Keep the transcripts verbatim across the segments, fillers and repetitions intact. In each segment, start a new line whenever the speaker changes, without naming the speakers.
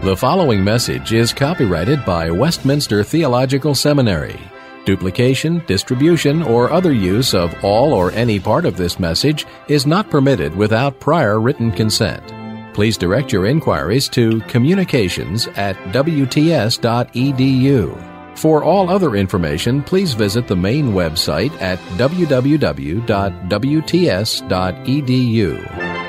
The following message is copyrighted by Westminster Theological Seminary. Duplication, distribution, or other use of all or any part of this message is not permitted without prior written consent. Please direct your inquiries to communications at w t s dot e d u. For all other information, please visit the main website at w w w dot w t s dot e d u.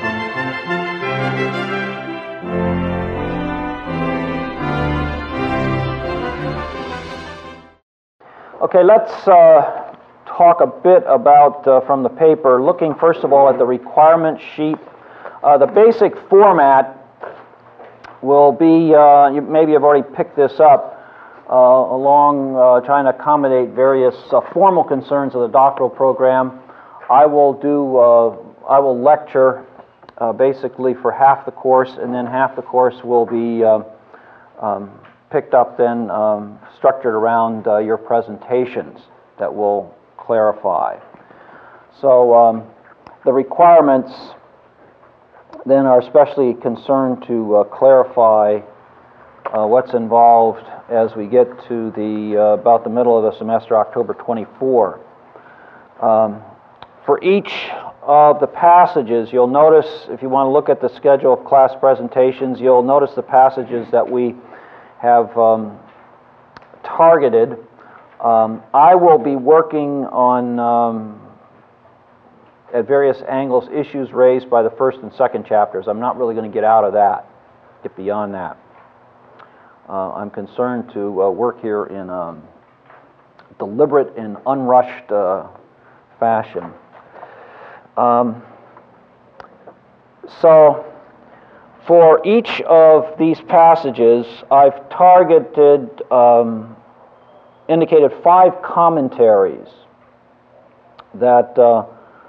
Okay, let's uh, talk a bit about, uh, from the paper, looking first of all at the requirement sheet. Uh, the basic format will be, uh, you maybe have already picked this up, uh, along uh, trying to accommodate various uh, formal concerns of the doctoral program. I will do, uh, I will lecture uh, basically for half the course, and then half the course will be uh, um, picked up then, um, structured around uh, your presentations that will clarify. So um, the requirements then are especially concerned to uh, clarify uh, what's involved as we get to the uh, about the middle of the semester, October twenty-fourth. Um, for each of the passages, you'll notice, if you want to look at the schedule of class presentations, you'll notice the passages that we have um, targeted. Um, I will be working on, um, at various angles, issues raised by the first and second chapters. I'm not really going to get out of that, get beyond that. Uh, I'm concerned to uh, work here in a deliberate and unrushed uh, fashion. Um, so, For each of these passages, I've targeted, um, indicated five commentaries that uh,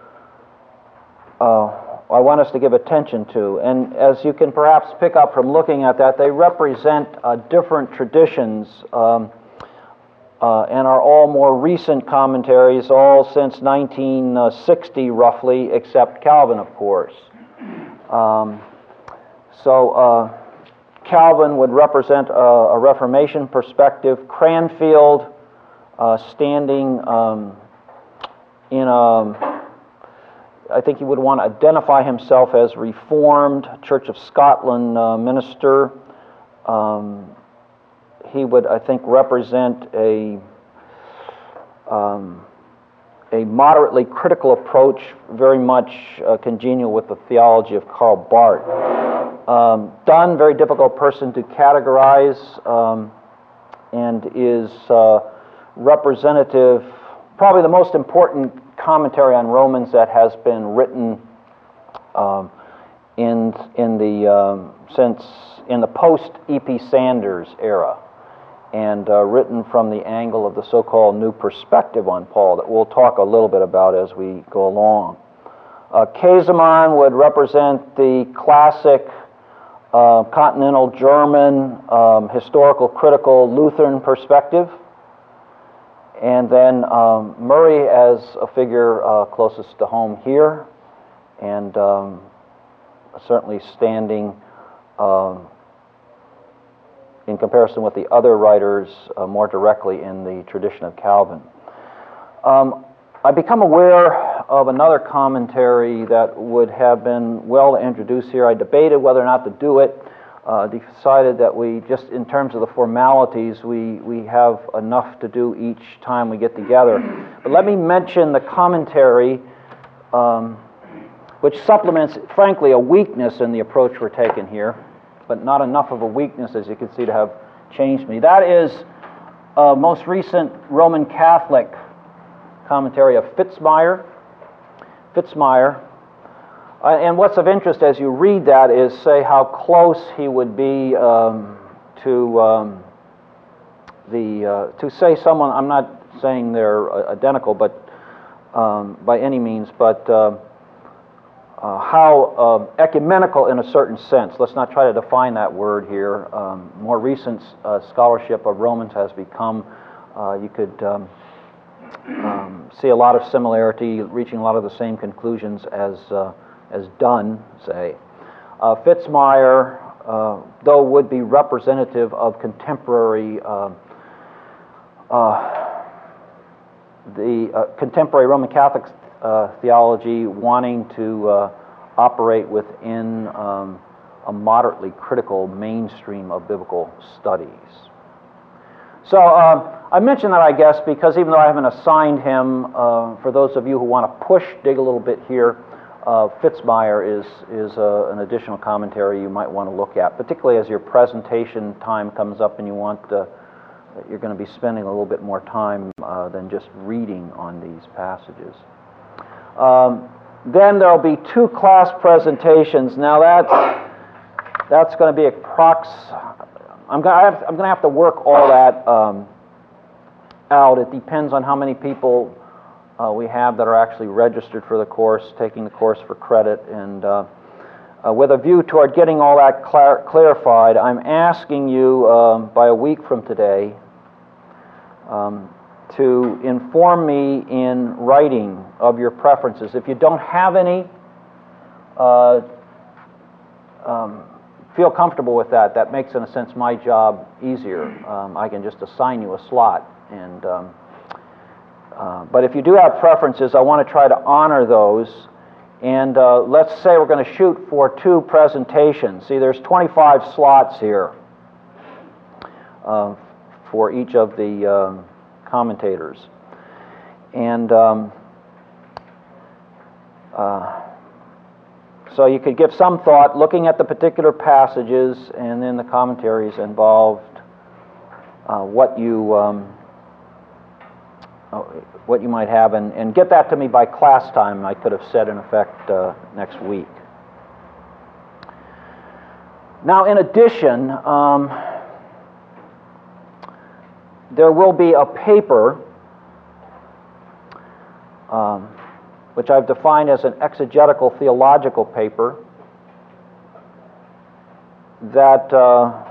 uh, I want us to give attention to. And as you can perhaps pick up from looking at that, they represent uh, different traditions um, uh, and are all more recent commentaries, all since nineteen sixty roughly, except Calvin, of course. Um, So uh, Calvin would represent a, a Reformation perspective. Cranfield uh, standing um, in a, I think he would want to identify himself as Reformed Church of Scotland uh, minister. Um, he would, I think, represent a um, a moderately critical approach, very much uh, congenial with the theology of Karl Barth. Um, Dunn, very difficult person to categorize, um, and is uh, representative, probably the most important commentary on Romans that has been written um, in in the um, since in the post E P Sanders era, and uh, written from the angle of the so-called new perspective on Paul that we'll talk a little bit about as we go along. Uh, Käsemann would represent the classic Uh, continental German, um, historical, critical Lutheran perspective. And then um, Murray as a figure uh, closest to home here, and um, certainly standing uh, in comparison with the other writers uh, more directly in the tradition of Calvin. Um, I become aware of another commentary that would have been well introduced here. I debated whether or not to do it. Uh, decided that we, just in terms of the formalities, we, we have enough to do each time we get together. But let me mention the commentary, um, which supplements, frankly, a weakness in the approach we're taking here, but not enough of a weakness, as you can see, to have changed me. That is a most recent Roman Catholic commentary of Fitzmyer. Fitzmyer. Uh, and what's of interest as you read that is, say, how close he would be um, to um, the, uh, to say someone, I'm not saying they're uh, identical, but um, by any means, but uh, uh, how uh, ecumenical in a certain sense. Let's not try to define that word here. Um, more recent uh, scholarship of Romans has become, uh, you could um, um, see a lot of similarity, reaching a lot of the same conclusions as uh, as Dunn, say. Uh, Fitzmyer uh, though would be representative of contemporary uh, uh, the uh, contemporary Roman Catholic uh, theology wanting to uh, operate within um, a moderately critical mainstream of biblical studies. So uh, I mention that, I guess, because even though I haven't assigned him, uh, for those of you who want to push, dig a little bit here, uh, Fitzmyer is, is uh, an additional commentary you might want to look at, particularly as your presentation time comes up and you want uh, you're going to be spending a little bit more time uh, than just reading on these passages. Um, then there will be two class presentations. Now that's, that's going to be a prox. I'm going to have, I'm going to have to work all that um, out. It depends on how many people uh, we have that are actually registered for the course, taking the course for credit, and uh, uh, with a view toward getting all that clar clarified, I'm asking you um, by a week from today um, to inform me in writing of your preferences. If you don't have any, uh, um, feel comfortable with that. That makes, in a sense, my job easier. Um, I can just assign you a slot. And um, uh, but if you do have preferences, I want to try to honor those. And uh, let's say we're going to shoot for two presentations. See, there's twenty-five slots here uh, for each of the um, commentators. And um, uh, so you could give some thought looking at the particular passages and then the commentaries involved, uh, what you um, uh, what you might have, and, and get that to me by class time. I could have said, in effect, uh, next week. Now, in addition, um, there will be a paper um, which I've defined as an exegetical theological paper that uh,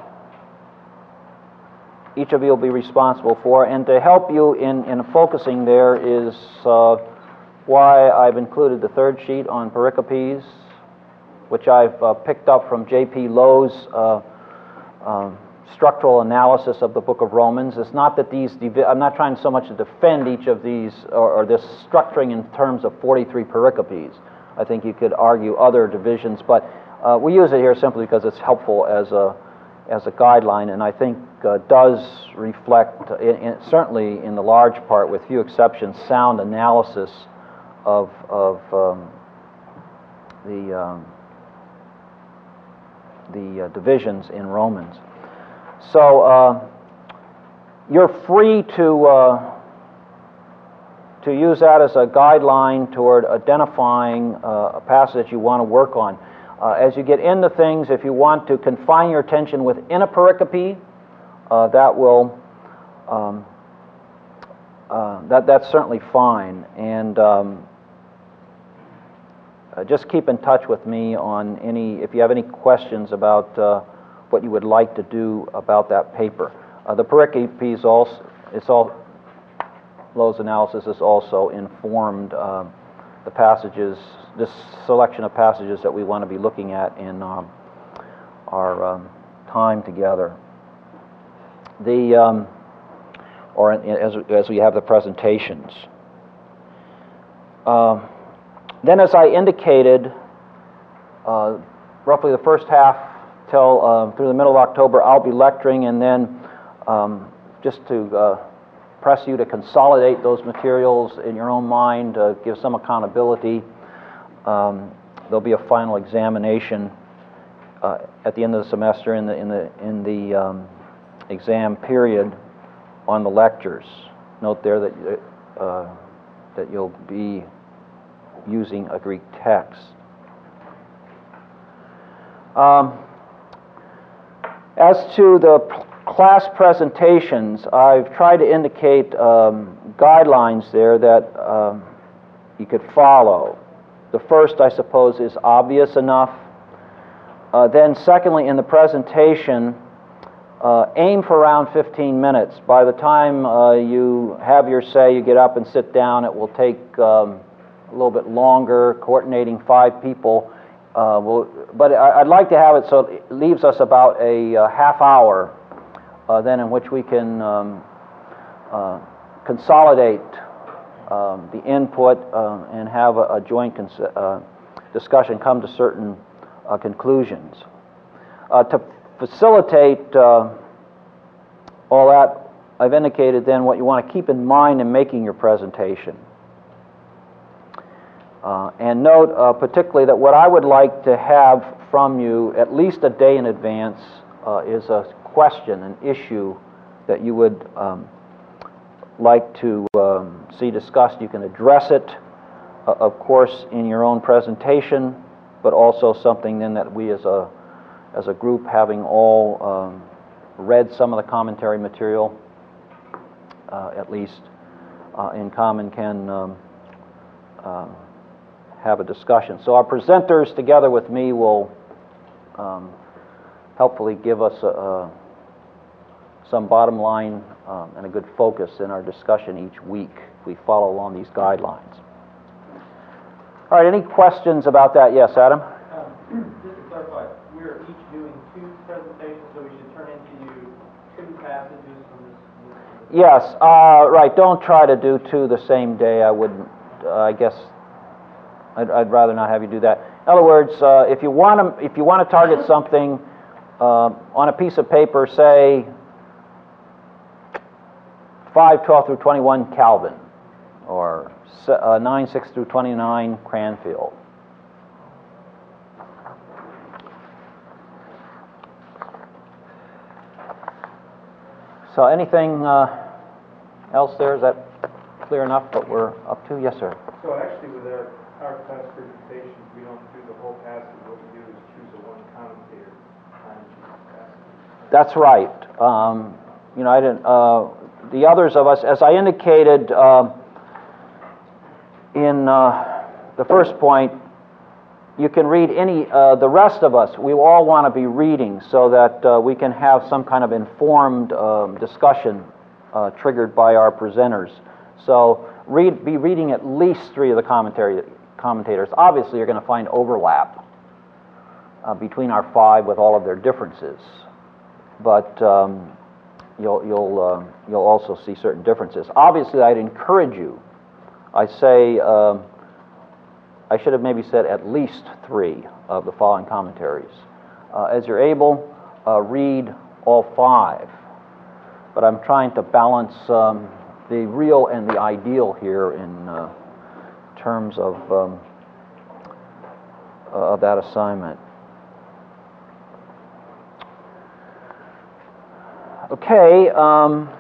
each of you will be responsible for. And to help you in, in focusing there is uh, why I've included the third sheet on pericopes, which I've uh, picked up from J P Lowe's uh, uh, structural analysis of the book of Romans. It's not that these, I'm not trying so much to defend each of these, or, or this structuring in terms of forty-three pericopes. I think you could argue other divisions, but uh, we use it here simply because it's helpful as a, as a guideline, and I think uh, does reflect, in, in, certainly in the large part, with few exceptions, sound analysis of, of um, the, um, the uh, divisions in Romans. So uh, you're free to uh, to use that as a guideline toward identifying uh, a passage you want to work on. Uh, as you get into things, if you want to confine your attention within a pericope, uh, that will um, uh, that that's certainly fine. And um, uh, just keep in touch with me on any if you have any questions about Uh, what you would like to do about that paper. Uh, the pericopes also, it's all, Lowe's analysis is also informed uh, the passages, this selection of passages that we want to be looking at in um, our um, time together. The, um, or in, as, as we have the presentations. Uh, then, as I indicated, uh, roughly the first half till uh, through the middle of October, I'll be lecturing, and then um, just to uh, press you to consolidate those materials in your own mind, uh, give some accountability. Um, there'll be a final examination uh, at the end of the semester in the in the in the um, exam period on the lectures. Note there that uh, that you'll be using a Greek text. Um, As to the class presentations, I've tried to indicate um, guidelines there that um, you could follow. The first, I suppose, is obvious enough. Uh, then secondly, in the presentation, uh, aim for around fifteen minutes. By the time uh, you have your say, you get up and sit down, it will take um, a little bit longer, coordinating five people uh, we'll, but I, I'd like to have it so it leaves us about a, a half hour uh, then in which we can um, uh, consolidate um, the input um, and have a, a joint cons uh, discussion, come to certain uh, conclusions. Uh, to facilitate uh, all that, I've indicated then what you want to keep in mind in making your presentation. Uh, and note uh, particularly that what I would like to have from you at least a day in advance uh, is a question, an issue that you would um, like to um, see discussed. You can address it, uh, of course, in your own presentation, but also something then that we as a, as a group, having all um, read some of the commentary material, uh, at least uh, in common, can um, uh, have a discussion. So our presenters together with me will um, helpfully give us a, a, some bottom line um, and a good focus in our discussion each week if we follow along these guidelines. All right, any questions about that? Yes, Adam?
Um, just to clarify, we're each doing two presentations, so we should turn into you two passages from this? this
yes, uh, right. Don't try to do two the same day. I wouldn't, uh, I guess, I'd, I'd rather not have you do that. In other words, uh, if you want to, if you want to target something uh, on a piece of paper, say five twelve through twenty-one Calvin, or uh, nine six through twenty-nine Cranfield. So anything uh, else there? Is that clear enough what we're up to? Yes, sir.
So actually with our, our class presentations, we don't do the whole passage. What we do is choose a one commentator on each passage.
That's right. Um, you know, I didn't, uh, the others of us, as I indicated uh, in uh, the first point, you can read any, uh, the rest of us, we all want to be reading so that uh, we can have some kind of informed um, discussion uh, triggered by our presenters. So read, be reading at least three of the commentary, commentators. Obviously, you're going to find overlap uh, between our five with all of their differences, but um, you'll, you'll, uh, you'll also see certain differences. Obviously, I'd encourage you, I say, um, I should have maybe said at least three of the following commentaries. Uh, as you're able, uh, read all five. But I'm trying to balance um, the real and the ideal here in uh, terms of, um, uh, of that assignment. Okay, um,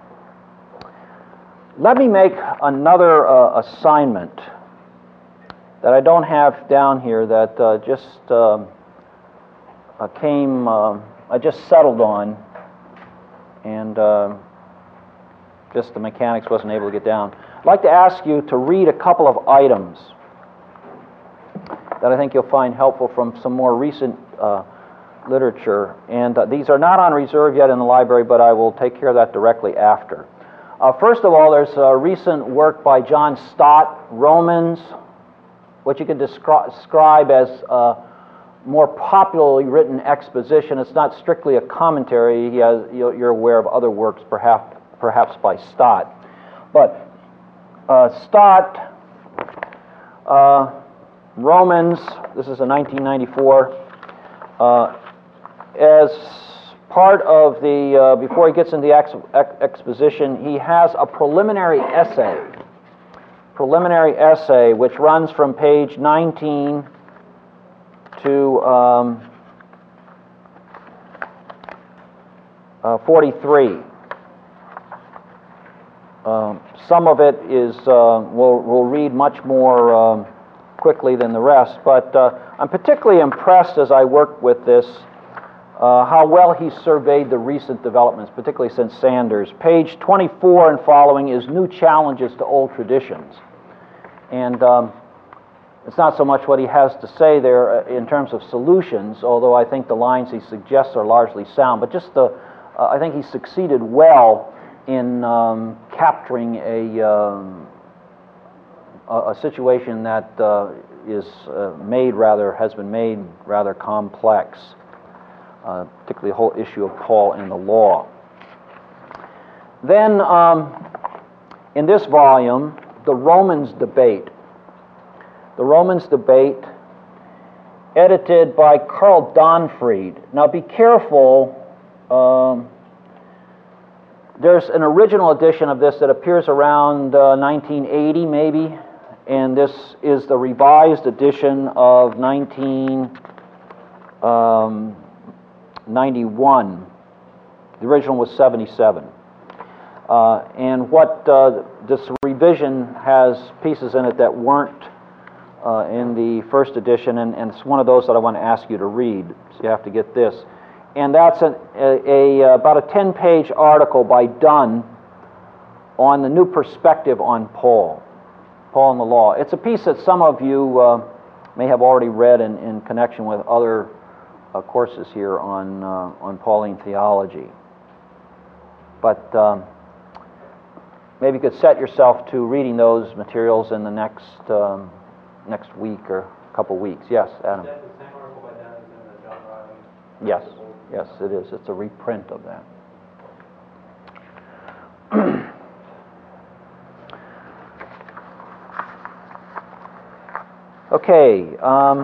let me make another uh, assignment that I don't have down here, that uh, just uh, uh, came, uh, I just settled on, and uh, just the mechanics wasn't able to get down. I'd like to ask you to read a couple of items that I think you'll find helpful from some more recent uh, literature, and uh, these are not on reserve yet in the library, but I will take care of that directly after. Uh, first of all, there's a recent work by John Stott, Romans, what you can descri describe as a more popularly written exposition. It's not strictly a commentary. He has, you're aware of other works, perhaps, perhaps by Stott. But uh, Stott, uh, Romans, this is a nineteen ninety-four, uh, as part of the, uh, before he gets into the ex ex exposition, he has a preliminary essay. preliminary essay which runs from page nineteen to um, uh, forty-three. Um, some of it is, uh, we'll, we'll read much more um, quickly than the rest, but uh, I'm particularly impressed as I work with this uh, how well he surveyed the recent developments, particularly since Sanders. Page twenty-four and following is New Challenges to Old Traditions. And um, it's not so much what he has to say there in terms of solutions, although I think the lines he suggests are largely sound, but just the, uh, I think he succeeded well in um, capturing a, um, a, a situation that uh, is uh, made rather, has been made rather complex, uh, particularly the whole issue of Paul and the law. Then, um, in this volume, the Romans Debate. The Romans Debate, edited by Karl Donfried. Now be careful, um, there's an original edition of this that appears around uh, nineteen eighty maybe, and this is the revised edition of nineteen ninety-one. The original was seventy-seven. Uh, and what uh, this revision has pieces in it that weren't uh, in the first edition, and, and it's one of those that I want to ask you to read, so you have to get this. And that's an, a, a, about a ten-page article by Dunn on the new perspective on Paul, Paul and the law. It's a piece that some of you uh, may have already read in, in connection with other uh, courses here on, uh, on Pauline theology. But um, maybe you could set yourself to reading those materials in the next um, next week or a couple weeks. Yes, Adam?
Is that the same article by Dan as in the John Riley?
Yes, yes, it is. It's a reprint of that. Okay, um,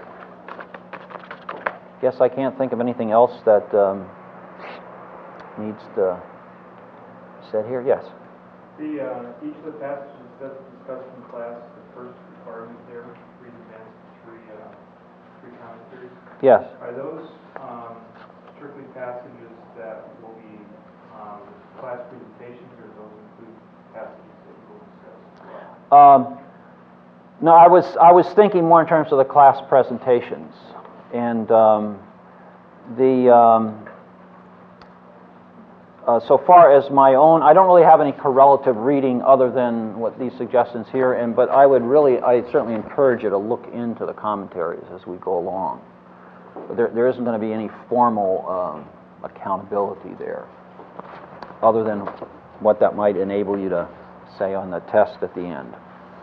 guess I can't think of anything else that um, needs to be said here. Yes?
The, uh, each of the passages that's discussed in class, the first requirement there, three advanced, three, uh, three commentaries.
Yes.
Are those um, strictly passages that will be um, class presentations, or do those include passages that we will discuss?
Um, no, I was I was thinking more in terms of the class presentations, and um, the. Um, Uh, so far as my own, I don't really have any correlative reading other than what these suggestions here, and but I would really, I certainly encourage you to look into the commentaries as we go along. But there, there isn't going to be any formal um, accountability there, other than what that might enable you to say on the test at the end.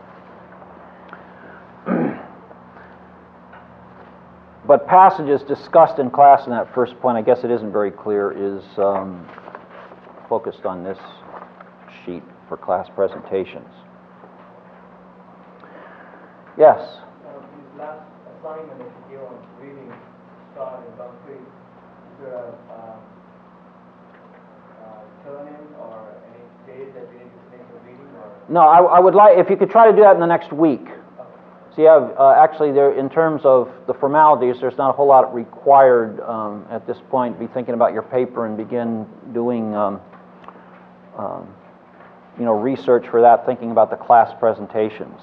But passages discussed in class in that first point, I guess it isn't very clear, is um, focused on this sheet for class presentations. Yes?
Uh, this last assignment that you give on reading Scott and Dunphy, is there a uh, uh, turn-in or any days that we need to finish the reading? Or?
No, I, I would like, if you could try to do that in the next week. So you have, uh, actually, there, in terms of the formalities, there's not a whole lot required um, at this point. Be thinking about your paper and begin doing um, Um, you know, research for that, thinking about the class presentations.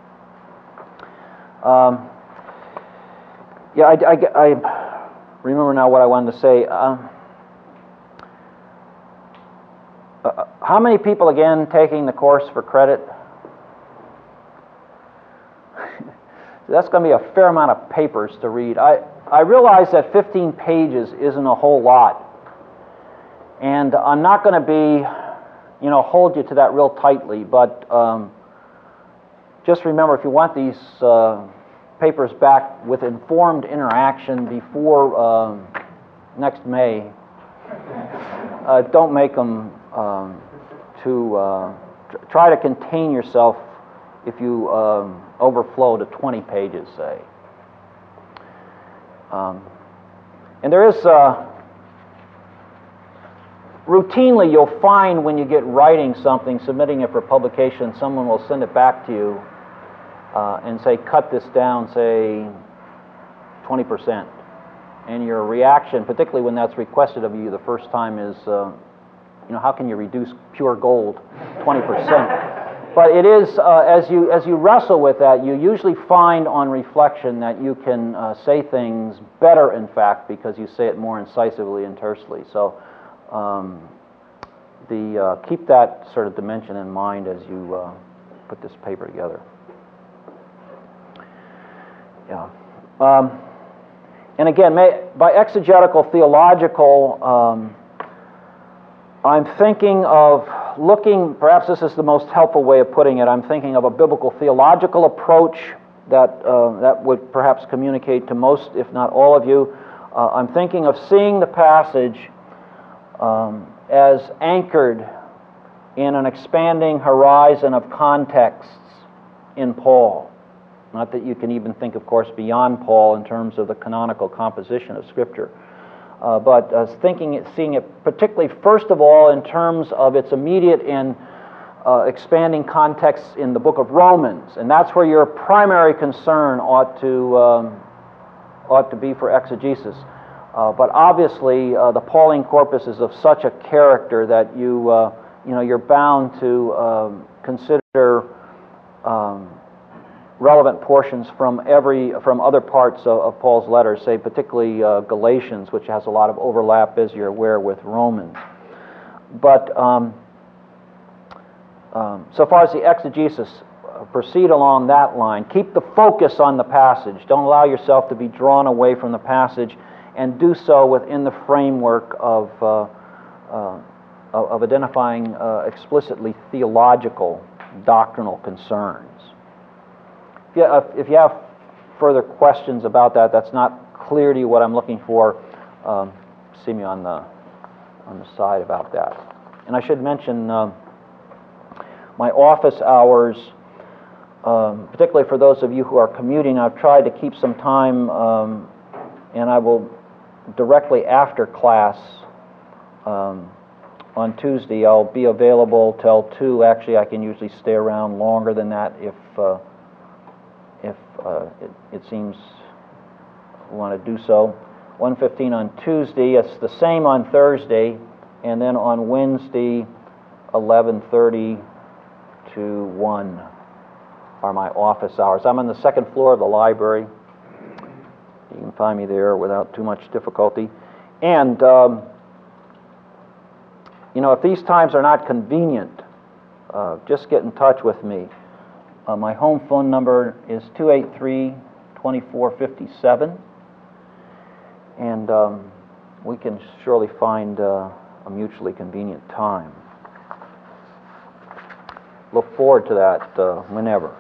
Um, yeah, I, I, I remember now what I wanted to say. Um, uh, how many people, again, taking the course for credit? That's going to be a fair amount of papers to read. I, I realize that fifteen pages isn't a whole lot, and I'm not going to be you know, hold you to that real tightly, but um, just remember, if you want these uh, papers back with informed interaction before um, next May, uh, don't make them um, too, uh, tr- try to contain yourself if you um, overflow to twenty pages, say. Um, and there is... Uh, Routinely, you'll find when you get writing something, submitting it for publication, someone will send it back to you uh, and say, cut this down, say, twenty percent. And your reaction, particularly when that's requested of you the first time, is, uh, you know, how can you reduce pure gold twenty percent? But it is, uh, as you as you wrestle with that, you usually find on reflection that you can uh, say things better, in fact, because you say it more incisively and tersely. So. Um, the uh, keep that sort of dimension in mind as you uh, put this paper together. Yeah. Um, and again, may, by exegetical theological, um, I'm thinking of looking, perhaps this is the most helpful way of putting it, I'm thinking of a biblical theological approach that, uh, that would perhaps communicate to most, if not all of you. Uh, I'm thinking of seeing the passage um, as anchored in an expanding horizon of contexts in Paul. Not that you can even think, of course, beyond Paul in terms of the canonical composition of Scripture. Uh, but uh, thinking it, seeing it particularly, first of all, in terms of its immediate and uh, expanding context in the book of Romans, and that's where your primary concern ought to um, ought to be for exegesis. Uh, but obviously, uh, the Pauline corpus is of such a character that you uh, you know you're bound to um, consider um, relevant portions from every from other parts of, of Paul's letters, say particularly uh, Galatians, which has a lot of overlap, as you're aware, with Romans. But um, um, so far as the exegesis, uh, proceed along that line. Keep the focus on the passage. Don't allow yourself to be drawn away from the passage, and do so within the framework of uh, uh, of identifying uh, explicitly theological, doctrinal concerns. If you, uh, if you have further questions about that, that's not clear to you what I'm looking for, um, see me on the on the side about that. And I should mention uh, my office hours, um, particularly for those of you who are commuting. I've tried to keep some time, um, and I will directly after class um, on Tuesday, I'll be available till two. Actually, I can usually stay around longer than that if uh, if uh, it, it seems we want to do so. one fifteen on Tuesday. It's the same on Thursday, and then on Wednesday, eleven thirty to one are my office hours. I'm on the second floor of the library. You can find me there without too much difficulty. And um, you know, if these times are not convenient, uh, just get in touch with me. Uh, my home phone number is two eight three, two four five seven, and um, we can surely find uh, a mutually convenient time. Look forward to that uh, whenever.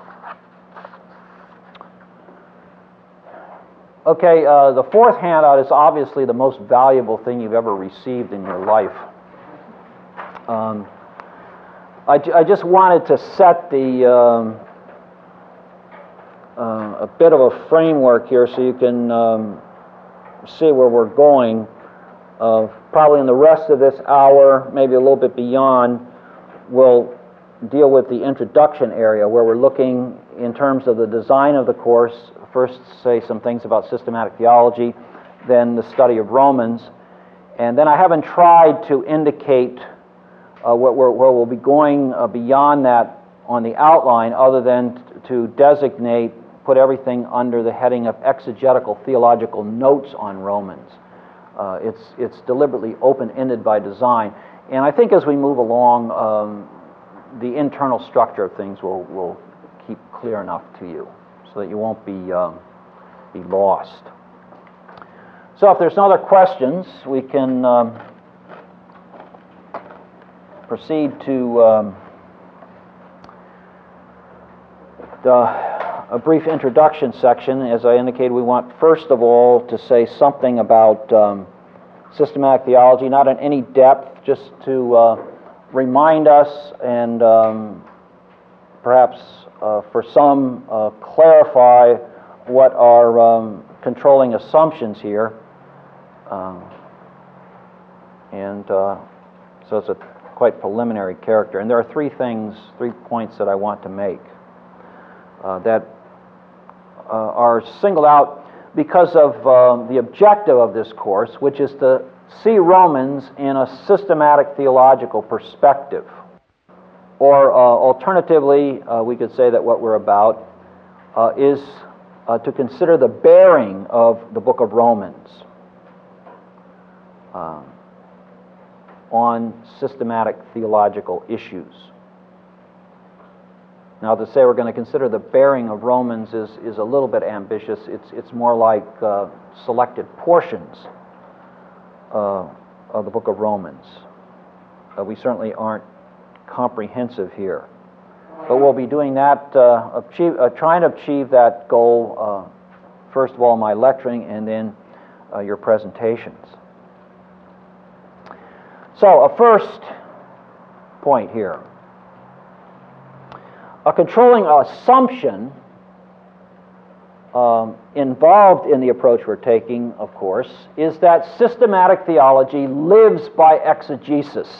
Okay, uh, the fourth handout is obviously the most valuable thing you've ever received in your life. Um, I, I just wanted to set the um, uh, a bit of a framework here so you can um, see where we're going. Uh, probably in the rest of this hour, maybe a little bit beyond, we'll deal with the introduction area where we're looking in terms of the design of the course. First, say some things about systematic theology, then the study of Romans, and then I haven't tried to indicate uh, where, where, where we'll be going uh, beyond that on the outline, other than t- to designate, put everything under the heading of exegetical theological notes on Romans. Uh, it's it's deliberately open-ended by design, and I think as we move along, um, the internal structure of things will will keep clear enough to you, so that you won't be um, be lost. So if there's no other questions, we can um, proceed to um, the, a brief introduction section. As I indicated, we want first of all to say something about um, systematic theology, not in any depth, just to uh, remind us and um, perhaps Uh, for some, uh, clarify what are um, controlling assumptions here. Um, and uh, so it's a quite preliminary character. And there are three things, three points that I want to make uh, that uh, are singled out because of uh, the objective of this course, which is to see Romans in a systematic theological perspective. Or uh, alternatively, uh, we could say that what we're about uh, is uh, to consider the bearing of the book of Romans uh, on systematic theological issues. Now, to say we're going to consider the bearing of Romans is, is a little bit ambitious. It's, it's more like uh, selected portions uh, of the book of Romans. Uh, we certainly aren't comprehensive here. But we'll be doing that, uh, achieve, uh, trying to achieve that goal, uh, first of all, my lecturing and then uh, your presentations. So, a first point here. A controlling assumption um, involved in the approach we're taking, of course, is that systematic theology lives by exegesis.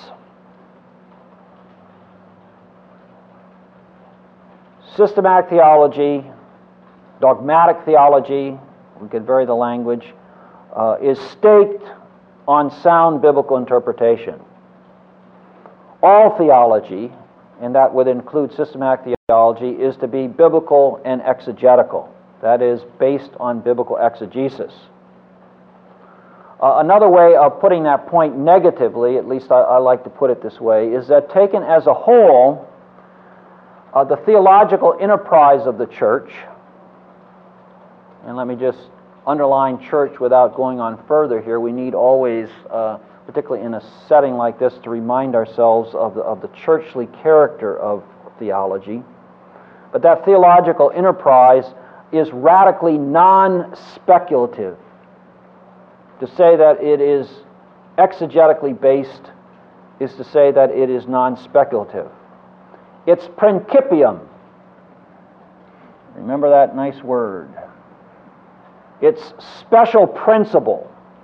Systematic theology, dogmatic theology, we could vary the language, uh, is staked on sound biblical interpretation. All theology, and that would include systematic theology, is to be biblical and exegetical. That is, based on biblical exegesis. Uh, another way of putting that point negatively, at least I, I like to put it this way, is that taken as a whole, Uh, the theological enterprise of the church, and let me just underline church without going on further here, we need always, uh, particularly in a setting like this, to remind ourselves of the, of the churchly character of theology. But that theological enterprise is radically non-speculative. To say that it is exegetically based is to say that it is non-speculative. It's principium. Remember that nice word. It's special principle.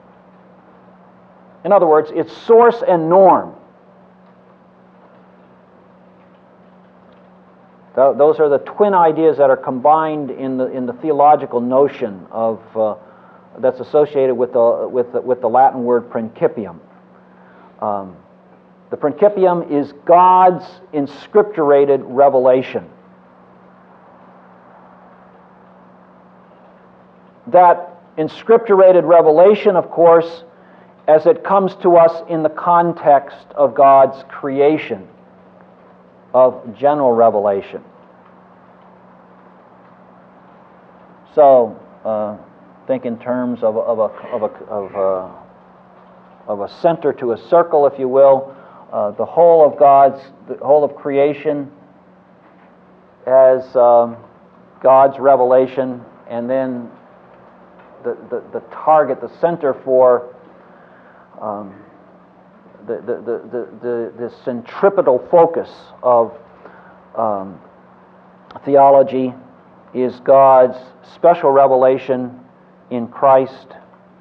In other words, it's source and norm. Th- those are the twin ideas that are combined in the in the theological notion of uh, that's associated with the with the, with the Latin word principium. Um, The principium is God's inscripturated revelation. That inscripturated revelation, of course, as it comes to us in the context of God's creation, of general revelation. So, uh, think in terms of, of, a, of, a, of, a, of a center to a circle, if you will. Uh, the whole of God's, the whole of creation as um, God's revelation, and then the, the, the target, the center for um, the, the, the, the, the, the centripetal focus of um, theology is God's special revelation in Christ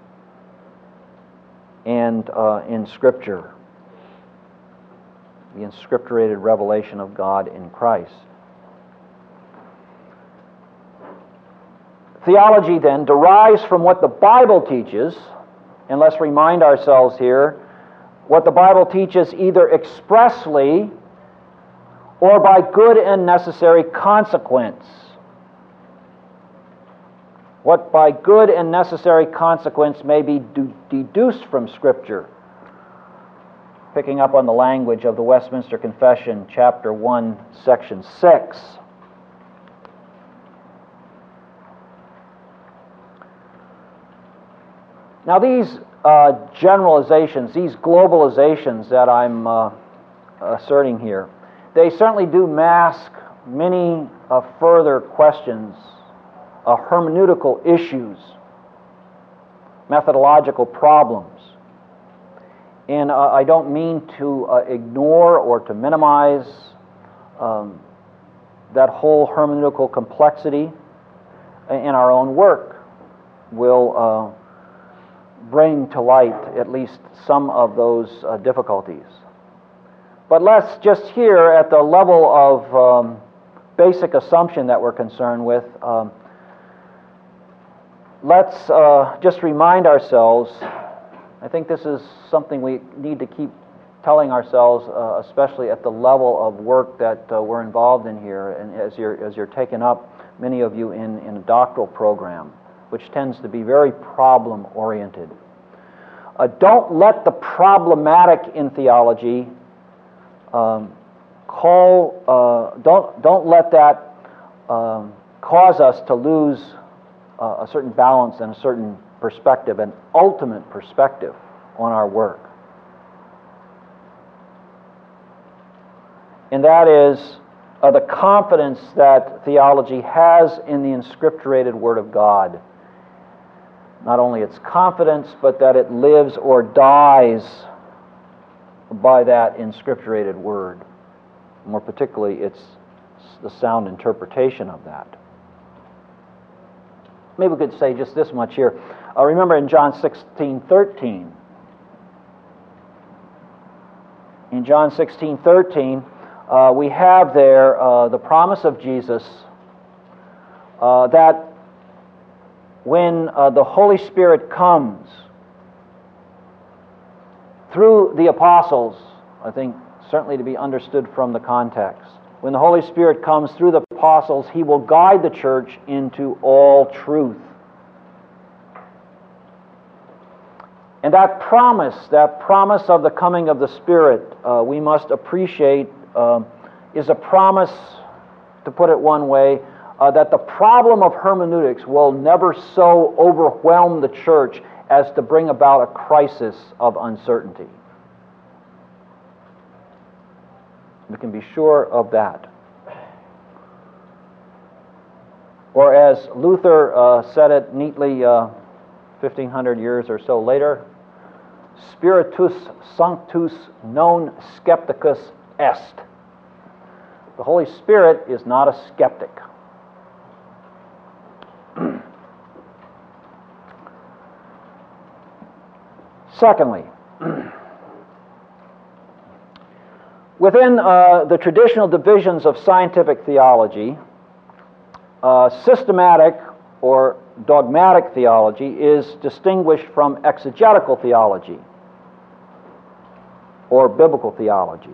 and uh, in Scripture. The inscripturated revelation of God in Christ. Theology, then, derives from what the Bible teaches, and let's remind ourselves here, what the Bible teaches either expressly or by good and necessary consequence. What by good and necessary consequence may be de- deduced from Scripture. Picking up on the language of the Westminster Confession, chapter one, section six. Now these uh, generalizations, these globalizations that I'm uh, asserting here, they certainly do mask many uh, further questions, uh, hermeneutical issues, methodological problems. And uh, I don't mean to uh, ignore or to minimize um, that whole hermeneutical complexity in our own work. We'll uh, bring to light at least some of those uh, difficulties. But let's just here at the level of um, basic assumption that we're concerned with, um, let's uh, just remind ourselves, I think this is something we need to keep telling ourselves, uh, especially at the level of work that uh, we're involved in here, and as you're as you're taking up, many of you in, in a doctoral program, which tends to be very problem-oriented. Uh, don't let the problematic in theology um, call. Uh, don't don't let that um, cause us to lose uh, a certain balance and a certain perspective, an ultimate perspective on our work. and that is uh, the confidence that theology has in the inscripturated Word of God. Not only its confidence, but that it lives or dies by that inscripturated Word. More particularly, it's the sound interpretation of that. Maybe we could say just this much here. Uh, remember in John sixteen thirteen. In John sixteen thirteen, uh, we have there uh, the promise of Jesus uh, that when uh, the Holy Spirit comes through the apostles, I think certainly to be understood from the context, when the Holy Spirit comes through the apostles, He will guide the church into all truth. And that promise, that promise of the coming of the Spirit, uh, we must appreciate, um, is a promise, to put it one way, uh, that the problem of hermeneutics will never so overwhelm the church as to bring about a crisis of uncertainty. We can be sure of that. Or as Luther uh, said it neatly uh, fifteen hundred years or so later, Spiritus Sanctus non skepticus est. The Holy Spirit is not a skeptic. Secondly, within uh, the traditional divisions of scientific theology, uh, systematic or dogmatic theology is distinguished from exegetical theology or biblical theology.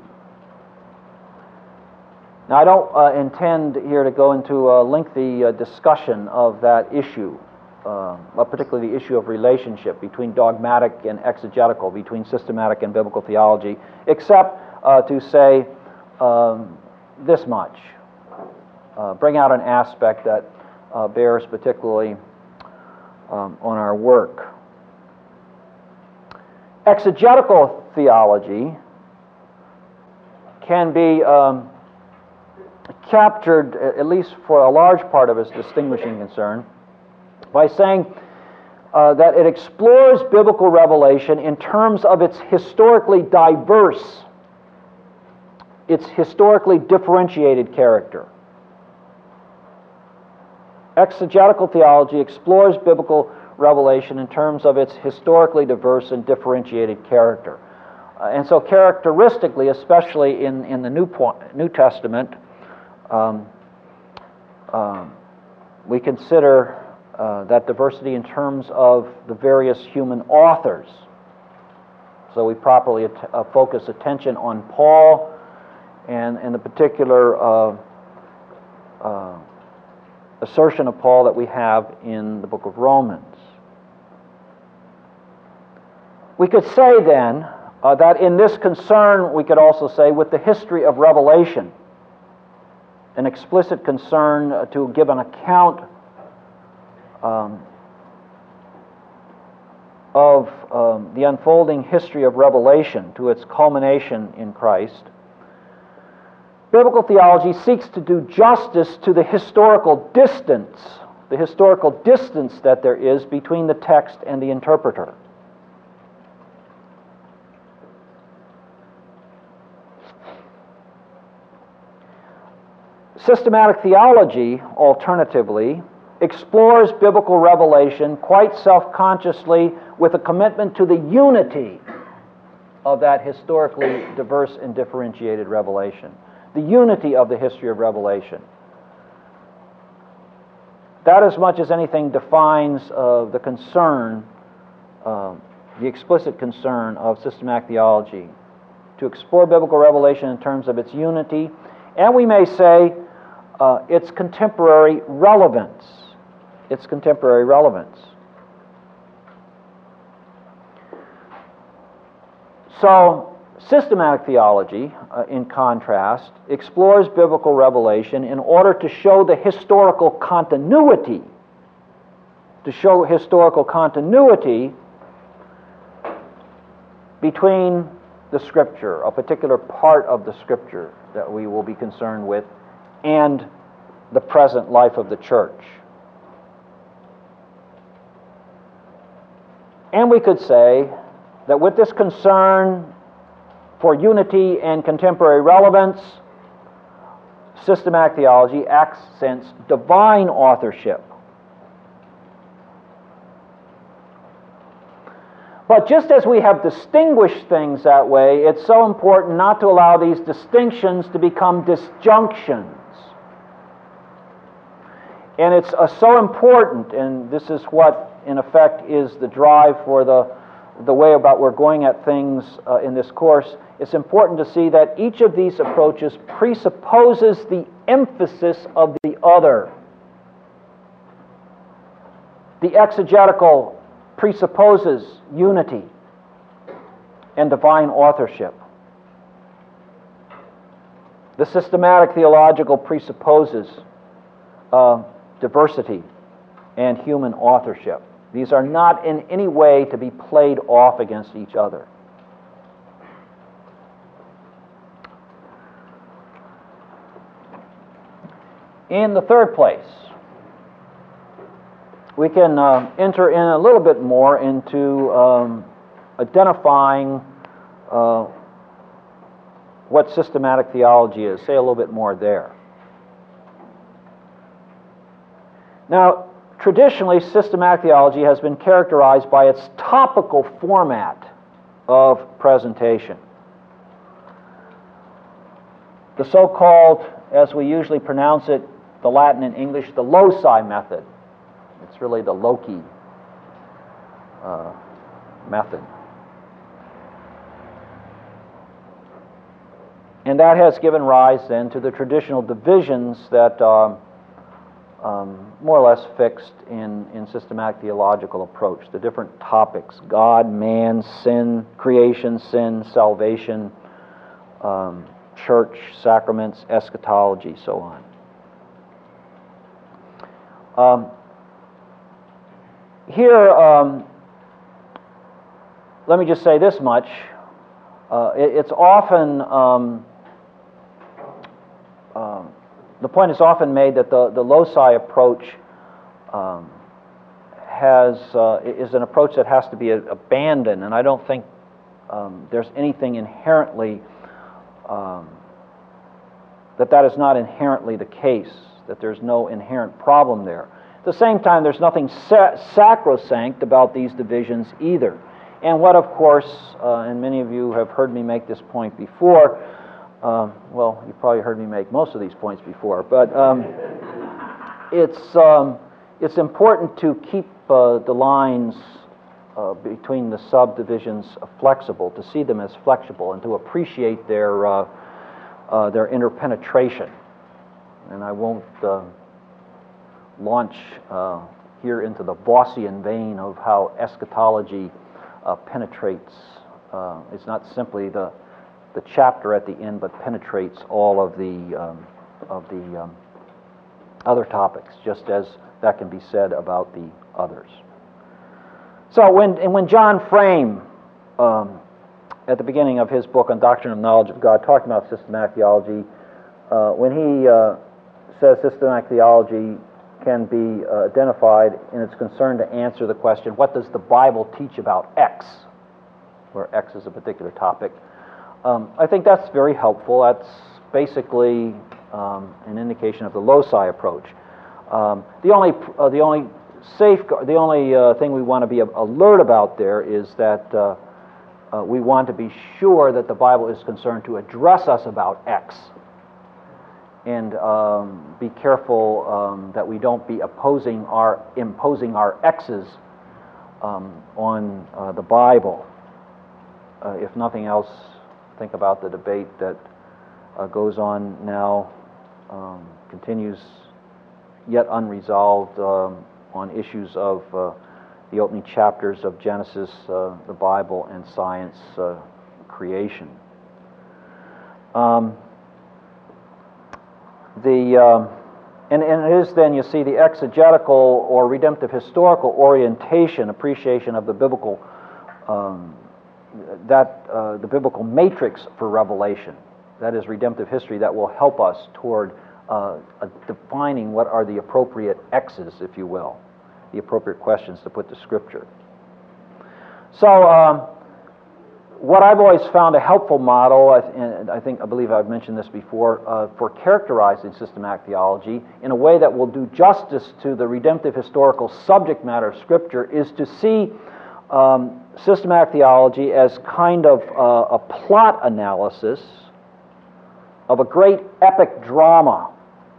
Now, I don't uh, intend here to go into a lengthy uh, discussion of that issue, uh, particularly the issue of relationship between dogmatic and exegetical, between systematic and biblical theology, except uh, to say um, this much, uh, bring out an aspect that uh, bears particularly um, on our work. Exegetical theology can be um, captured, at least for a large part of its distinguishing concern, by saying uh, that it explores biblical revelation in terms of its historically diverse, its historically differentiated character. Exegetical theology explores biblical revelation in terms of its historically diverse and differentiated character. Uh, and so characteristically, especially in, in the New, po- New Testament, um, um, we consider uh, that diversity in terms of the various human authors. So we properly at- uh, focus attention on Paul and, and the particular uh, uh, assertion of Paul that we have in the book of Romans. We could say then uh, that in this concern, we could also say with the history of revelation, an explicit concern uh, to give an account um, of um, the unfolding history of revelation to its culmination in Christ. Biblical theology seeks to do justice to the historical distance, the historical distance that there is between the text and the interpreter. Systematic theology, alternatively, explores biblical revelation quite self-consciously with a commitment to the unity of that historically diverse and differentiated revelation. The unity of the history of revelation. That, as much as anything, defines uh, the concern, uh, the explicit concern of systematic theology, to explore biblical revelation in terms of its unity, and we may say uh, its contemporary relevance. Its contemporary relevance. So, systematic theology, uh, in contrast, explores biblical revelation in order to show the historical continuity, to show historical continuity between the Scripture, a particular part of the Scripture that we will be concerned with, and the present life of the church. And we could say that with this concern for unity and contemporary relevance, systematic theology accents divine authorship. But just as we have distinguished things that way, it's so important not to allow these distinctions to become disjunctions. And it's uh, so important, and this is what, in effect, is the drive for the, the way about we're going at things uh, in this course. It's important to see that each of these approaches presupposes the emphasis of the other. The exegetical presupposes unity and divine authorship. The systematic theological presupposes uh, diversity and human authorship. These are not in any way to be played off against each other. In the third place, we can uh, enter in a little bit more into um, identifying uh, what systematic theology is. Say a little bit more there. Now, traditionally, systematic theology has been characterized by its topical format of presentation. The so-called, as we usually pronounce it, the Latin and English, the loci method. It's really the loci uh, method. And that has given rise then to the traditional divisions that are um, more or less fixed in, in systematic theological approach. The different topics: God, man, sin, creation, sin, salvation, um, church, sacraments, eschatology, so on. Um, here, um, let me just say this much. Uh, it, it's often, um, uh, the point is often made that the, the loci approach um, has, uh, is an approach that has to be abandoned, and I don't think um, there's anything inherently, um, that that is not inherently the case, that there's no inherent problem there. At the same time, there's nothing sa- sacrosanct about these divisions either. And what, of course, uh, and many of you have heard me make this point before, um, well, you probably heard me make most of these points before, but um, it's, um, it's important to keep uh, the lines uh, between the subdivisions flexible, to see them as flexible, and to appreciate their, uh, uh, their interpenetration. And I won't uh, launch uh, here into the Vossian vein of how eschatology uh, penetrates. Uh, it's not simply the the chapter at the end, but penetrates all of the um, of the um, other topics, just as that can be said about the others. So when and when John Frame, um, at the beginning of his book on Doctrine of Knowledge of God, talking about systematic theology, uh, when he uh, says systematic theology can be uh, identified in its concern to answer the question, what does the Bible teach about X, where X is a particular topic. Um, I think that's very helpful. That's basically um, an indication of the loci approach. Um, the only uh, the only safeguard, the only uh, thing we want to be alert about there is that uh, uh, we want to be sure that the Bible is concerned to address us about X. And um, be careful um, that we don't be opposing our, imposing our X's um, on uh, the Bible. Uh, if nothing else, think about the debate that uh, goes on now, um, continues yet unresolved um, on issues of uh, the opening chapters of Genesis, uh, the Bible, and science uh, creation. Um, The, uh, and, and it is then, you see, the exegetical or redemptive historical orientation, appreciation of the biblical um, that uh, the biblical matrix for revelation, that is redemptive history, that will help us toward uh, uh, defining what are the appropriate X's, if you will, the appropriate questions to put to Scripture. So, um, what I've always found a helpful model, and I think I believe I've mentioned this before, uh, for characterizing systematic theology in a way that will do justice to the redemptive historical subject matter of Scripture, is to see um, systematic theology as kind of uh, a plot analysis of a great epic drama.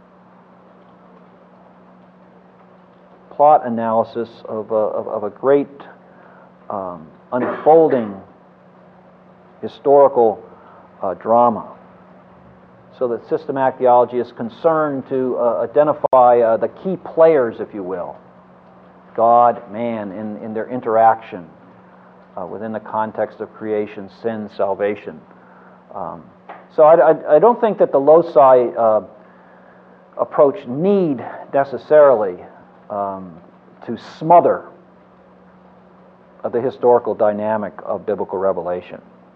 Plot analysis of a, of, of a great um, unfolding historical uh, drama. So that systematic theology is concerned to uh, identify uh, the key players, if you will, God, man, in, in their interaction uh, within the context of creation, sin, salvation. Um, so I, I, I don't think that the loci uh, approach need necessarily um, to smother uh, the historical dynamic of biblical revelation.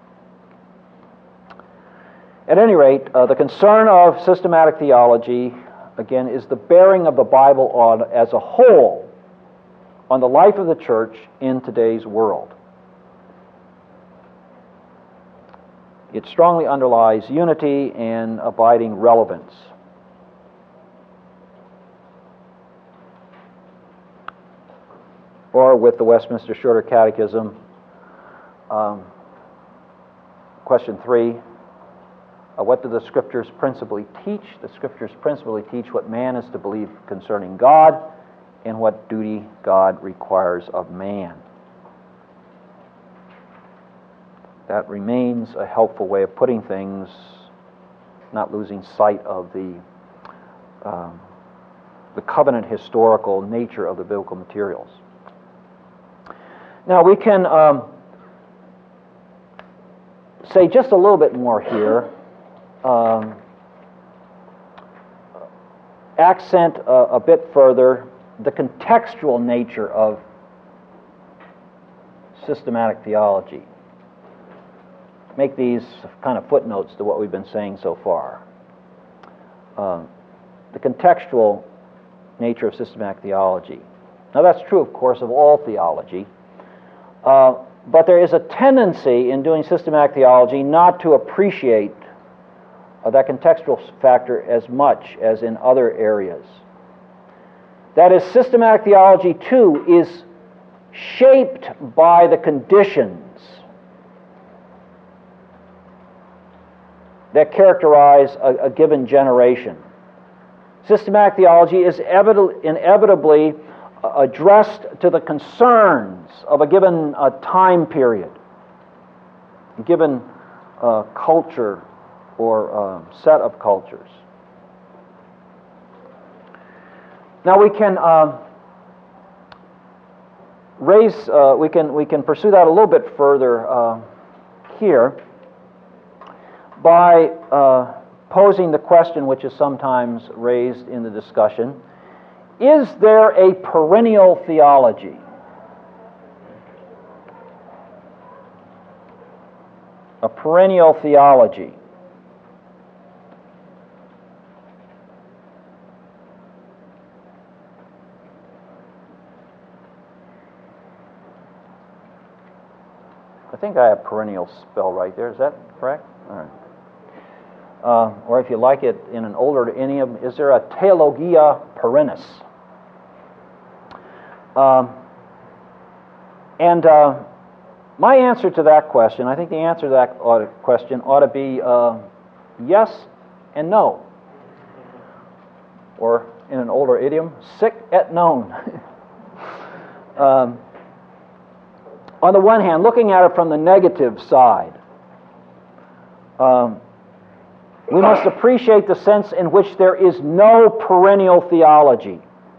At any rate, uh, the concern of systematic theology, again, is the bearing of the Bible on, as a whole on the life of the church in today's world. It strongly underlies unity and abiding relevance. Or with the Westminster Shorter Catechism, um, question three, Uh, what do the Scriptures principally teach? The Scriptures principally teach what man is to believe concerning God and what duty God requires of man. That remains a helpful way of putting things, not losing sight of the, um, the covenant historical nature of the biblical materials. Now we can um, say just a little bit more here. Um, accent uh, a bit further the contextual nature of systematic theology. Make these kind of footnotes to what we've been saying so far. Um, the contextual nature of systematic theology. Now that's true, of course, of all theology. Uh, but there is a tendency in doing systematic theology not to appreciate Uh, that contextual factor as much as in other areas. That is, systematic theology, too, is shaped by the conditions that characterize a, a given generation. Systematic theology is evident, inevitably uh, addressed to the concerns of a given uh, time period, a given uh, culture, or uh, set of cultures. Now we can uh, raise, uh, we can we can pursue that a little bit further uh, here by uh, posing the question, which is sometimes raised in the discussion: is there a perennial theology? A perennial theology. I think I have perennial spell right there. Is that correct? All right. Uh, or if you like it in an older idiom, is there a theologia perennis? Um, and uh, my answer to that question, I think the answer to that ought to, question ought to be uh, yes and no. Or in an older idiom, sic et non. um, On the one hand, looking at it from the negative side, um, we must appreciate the sense in which there is no perennial theology.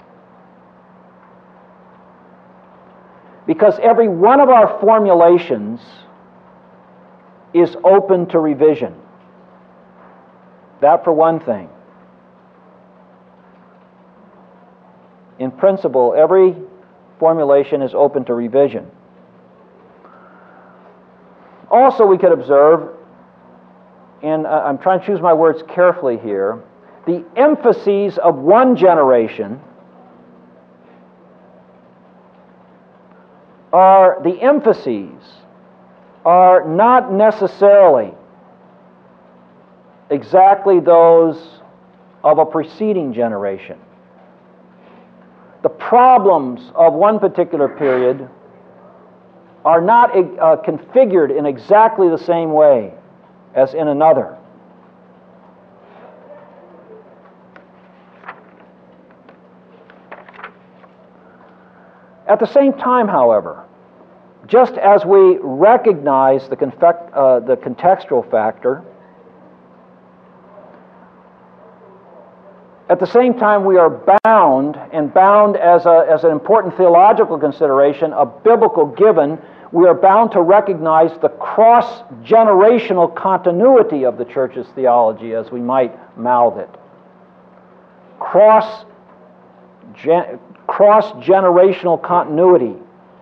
Because every one of our formulations is open to revision. That for one thing. In principle, every formulation is open to revision. Also, we could observe, and I'm trying to choose my words carefully here, the emphases of one generation are, the emphases are not necessarily exactly those of a preceding generation. The problems of one particular period are not uh, configured in exactly the same way as in another. At the same time, however, just as we recognize the, confect, uh, the contextual factor, at the same time we are bound, and bound as, a, as an important theological consideration, a biblical given, we are bound to recognize the cross-generational continuity of the church's theology, as we might mouth it. Cross, gen, cross-generational continuity.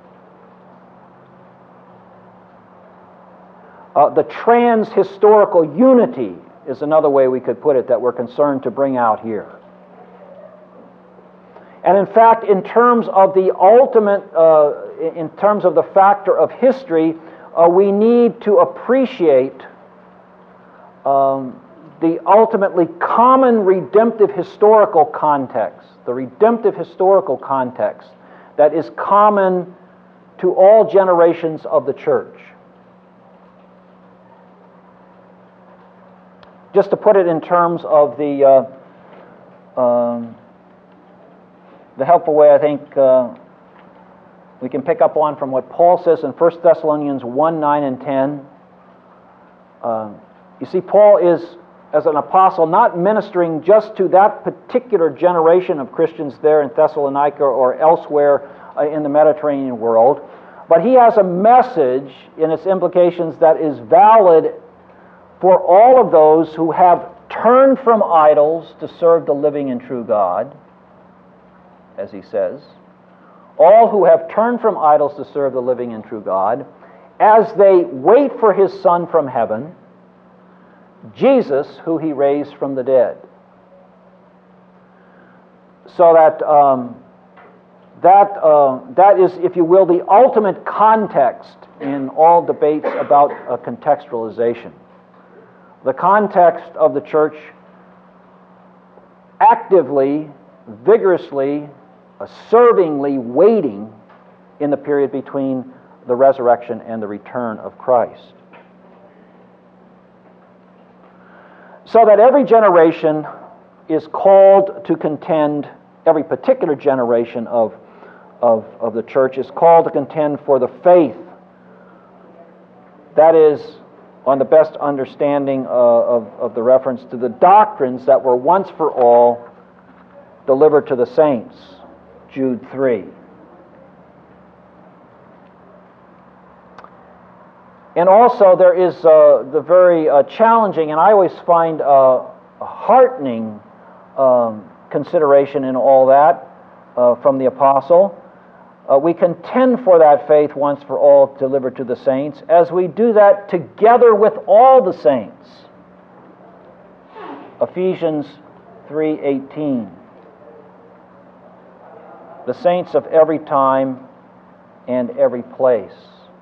Uh, the trans-historical unity is another way we could put it that we're concerned to bring out here. And in fact, in terms of the ultimate, uh, in terms of the factor of history, uh, we need to appreciate um, the ultimately common redemptive historical context, the redemptive historical context that is common to all generations of the church. Just to put it in terms of the uh, um, the helpful way I think uh, we can pick up on from what Paul says in First Thessalonians one, nine, and ten. Uh, you see, Paul is, as an apostle, not ministering just to that particular generation of Christians there in Thessalonica or elsewhere uh, in the Mediterranean world, but he has a message in its implications that is valid for all of those who have turned from idols to serve the living and true God, as he says. All who have turned from idols to serve the living and true God, as they wait for his Son from heaven, Jesus, who he raised from the dead. So that um, that uh, that is, if you will, the ultimate context in all debates about uh, contextualization. The context of the church actively, vigorously, assertingly waiting in the period between the resurrection and the return of Christ. So that every generation is called to contend, every particular generation of, of, of the church is called to contend for the faith that is on the best understanding uh, of, of the reference to the doctrines that were once for all delivered to the saints, Jude three. And also there is uh, the very uh, challenging, and I always find uh, a heartening um, consideration in all that uh, from the apostle. Uh, we contend for that faith once for all delivered to the saints, as we do that together with all the saints. Ephesians three eighteen. The saints of every time and every place.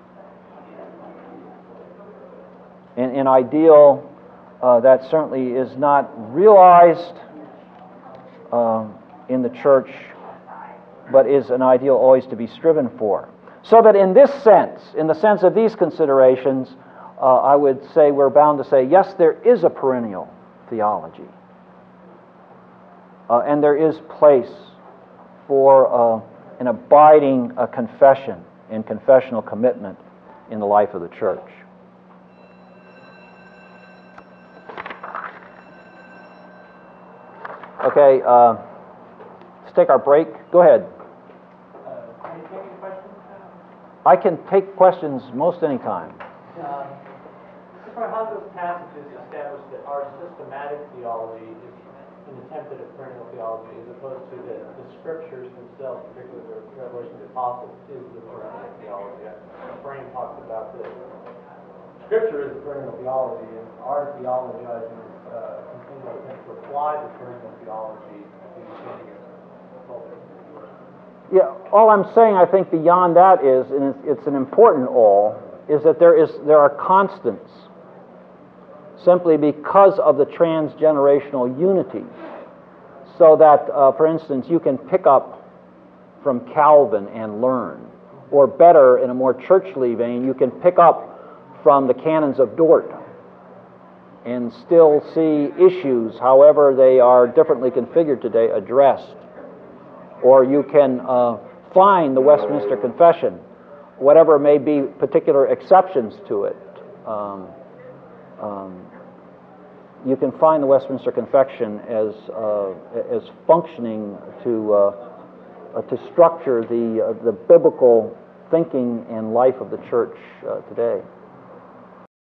In an ideal uh, that certainly is not realized um, in the church, but is an ideal always to be striven for. So that in this sense, in the sense of these considerations, uh, I would say we're bound to say, yes, there is a perennial theology. Uh, and there is place for uh, an abiding uh, confession and confessional commitment in the life of the church. Okay, uh, let's take our break. Go ahead.
Uh, can you take any questions now?
I can take questions most any time.
Um, for how those passages establish that our systematic theology is an attempt at a perennial theology, as opposed to the, the scriptures themselves, particularly the Revelation of the Apostles, is the perennial theology. Frame talks about the Scripture is the perennial theology, and our theologizing uh, continually tends to apply the perennial theology to the changing of culture.
Yeah, all I'm saying, I think, beyond that is, and it's, it's an important all, is that there is there are constants simply because of the transgenerational unity. So that, uh, for instance, you can pick up from Calvin and learn, or better, in a more churchly vein, you can pick up from the canons of Dort and still see issues, however they are differently configured today, addressed. Or you can uh, find the Westminster Confession, whatever may be particular exceptions to it. Um, um, you can find the Westminster Confession as uh, as functioning to uh, uh, to structure the uh, the biblical thinking and life of the church uh, today.